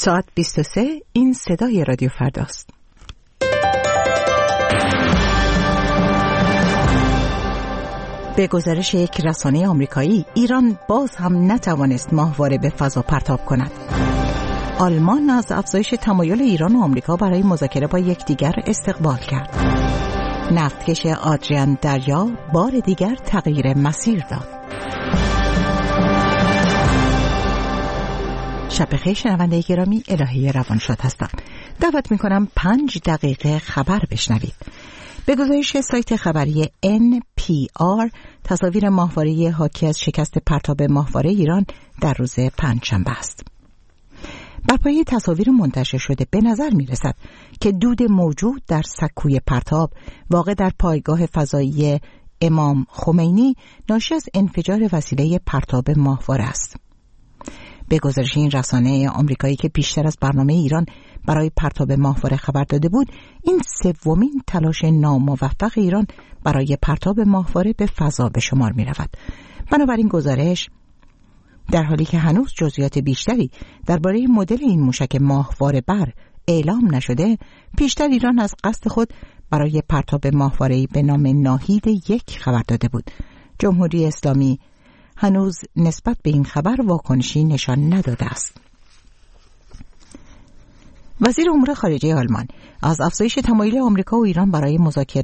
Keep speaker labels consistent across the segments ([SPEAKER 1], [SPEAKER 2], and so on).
[SPEAKER 1] ساعت 23. این صدای رادیو فرداست. به گزارش یک رسانه آمریکایی، ایران باز هم نتوانست ماهواره به فضا پرتاب کند. آلمان از افزایش تمایل ایران و آمریکا برای مذاکره با یکدیگر استقبال کرد. نفتکش آدریان دریا بار دیگر تغییر مسیر داد. شب بخیر شنونده گرامی، الهه روانشاد هستم. دعوت میکنم 5 دقیقه خبر بشنوید. به گزارش سایت خبری NPR، تصاویر ماهواره حاکی از شکست پرتاب ماهواره ایران در روز پنجشنبه است. بر پایه تصاویر منتشر شده به نظر می رسد که دود موجود در سکوی پرتاب واقع در پایگاه فضایی امام خمینی ناشی از انفجار وسیله پرتاب ماهواره است. به گزارش این رسانه آمریکایی که بیشتر از برنامه ایران برای پرتاب ماهواره خبر داده بود، این سومین تلاش ناموفق ایران برای پرتاب ماهواره به فضا به شمار می رود. بنابراین گزارش در حالی که هنوز جزئیات بیشتری درباره مدل این موشک ماهواره بر اعلام نشده، پیشتر ایران از قصد خود برای پرتاب ماهواره‌ای به نام ناهید 1 خبر داده بود. جمهوری اسلامی هنوز نسبت به این خبر واکنشی نشان نداده است. وزیر امور خارجه آلمان از افزایش تمایل آمریکا و ایران برای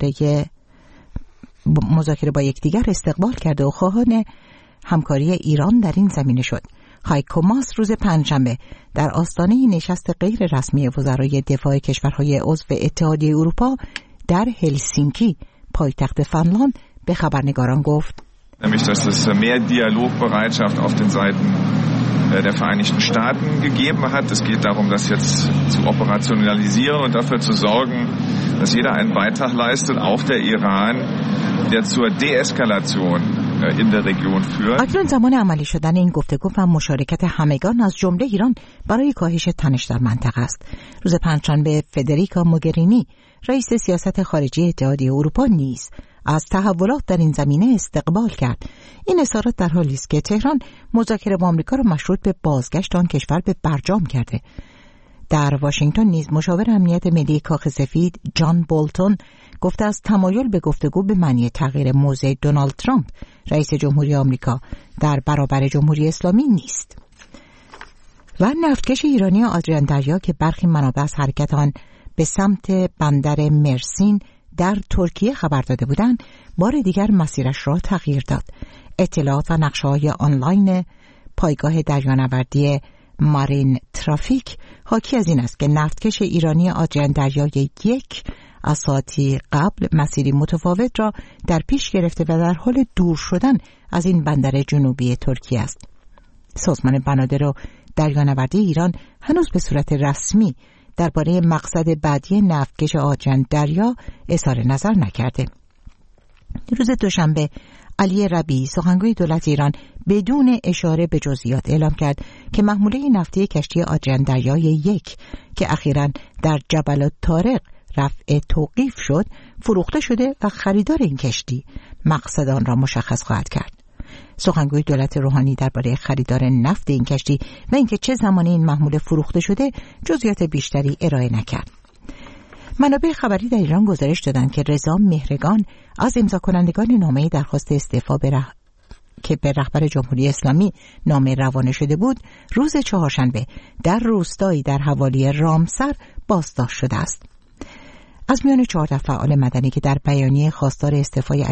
[SPEAKER 1] مذاکره با یکدیگر استقبال کرده و خواهان همکاری ایران در این زمینه شد. هایکو ماس روز پنجشنبه در آستانه نشست غیر رسمی وزرای دفاع کشورهای عضو اتحادیه اروپا در هلسینکی، پایتخت فنلاند، به خبرنگاران گفت:
[SPEAKER 2] nämlich dass es mehr Dialogbereitschaft auf den Seiten der Vereinigten Staaten gegeben hat. Es geht darum, das jetzt zu operationalisieren und dafür zu sorgen, dass jeder einen Beitrag leistet, auch der Iran, der zur Deeskalation in der Region führt.
[SPEAKER 1] اکنون زمان عملی شدن این گفتگو و مشارکت همگان از جمله ایران برای کاهش تنش در منطقه است. روز پنجشنبه فدریکا موگرینی، رئیس سیاست خارجی اتحادیه اروپا، نیز از تحولات در این زمینه استقبال کرد. این اظهارات در حالی است که تهران مذاکره با آمریکا را مشروط به بازگشت آن کشور به برجام کرده. در واشنگتن نیز مشاور امنیت ملی کاخ سفید جان بولتون گفته است تمایل به گفتگو به معنی تغییر موضع دونالد ترامپ رئیس جمهوری آمریکا در برابر جمهوری اسلامی نیست. و نفتکش ایرانی آدریان دریا که برخی منابع از حرکت آن به سمت بندر مرسین در ترکیه خبر داده بودند، بار دیگر مسیرش را تغییر داد. اطلاعات و نقشه‌های آنلاین پایگاه دریانوردی مارین ترافیک حاکی از این است که نفتکش ایرانی آدریان دریای 1 از ساعتی قبل مسیری متفاوت را در پیش گرفته و در حال دور شدن از این بندر جنوبی ترکیه است. سازمان بنادر و دریانوردی ایران هنوز به صورت رسمی درباره مقصد بعدی نفتکش آدریان دریا اظهار نظر نکرده. روز دوشنبه علی ربیعی، سخنگوی دولت ایران، بدون اشاره به جزئیات اعلام کرد که محموله نفتی کشتی آدریان دریای 1 که اخیراً در جبل الطارق رفع توقیف شد، فروخته شده و خریدار این کشتی مقصد آن را مشخص خواهد کرد. سخنگوی دولت روحانی درباره خریدار نفت این کشتی و اینکه چه زمانی این محموله فروخته شده جزئیات بیشتری ارائه نکرد. منابع خبری در ایران گزارش دادند که رضا مهرگان از امضا کنندگان نامه درخواست استعفا که به رهبر جمهوری اسلامی نامه روانه شده بود، روز چهارشنبه در روستایی در حوالی رامسر بازداشت شده است. از میان 14 فعال مدنی که در بیانیه خواستار استعفای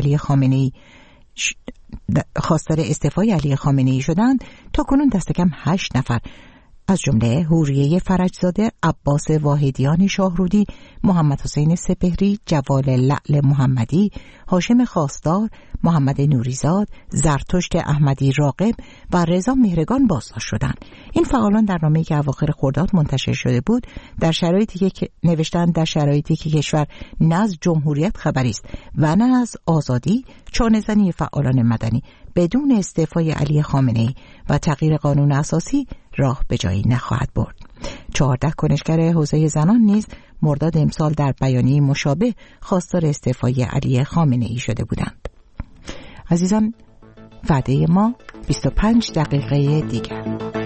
[SPEAKER 1] علی خامنه‌ای شدند، تا کنون دست کم 8 نفر از جمله حوریه فرجزاده، عباس واحدیان شاهرودی، محمد حسین سپهری، جوال لعل محمدی، هاشم خواستار، محمد نوریزاد، زرتشت احمدی راغب و رضا مهرگان بازداشت شدند. این فعالان در نامه‌ای که اواخر خرداد منتشر شده بود در شرایطی که کشور نه از جمهوریت خبری است و نه از آزادی، چانه‌زنی فعالان مدنی بدون استعفای علی خامنه‌ای و تغییر قانون اساسی راه به جایی نخواهد برد. 14 کنشگر حوزه زنان نیز مرداد امسال در بیانیه مشابه خواستار استعفای علی خامنه‌ای شده بودند. عزیزان، وعده ما 25 دقیقه دیگر.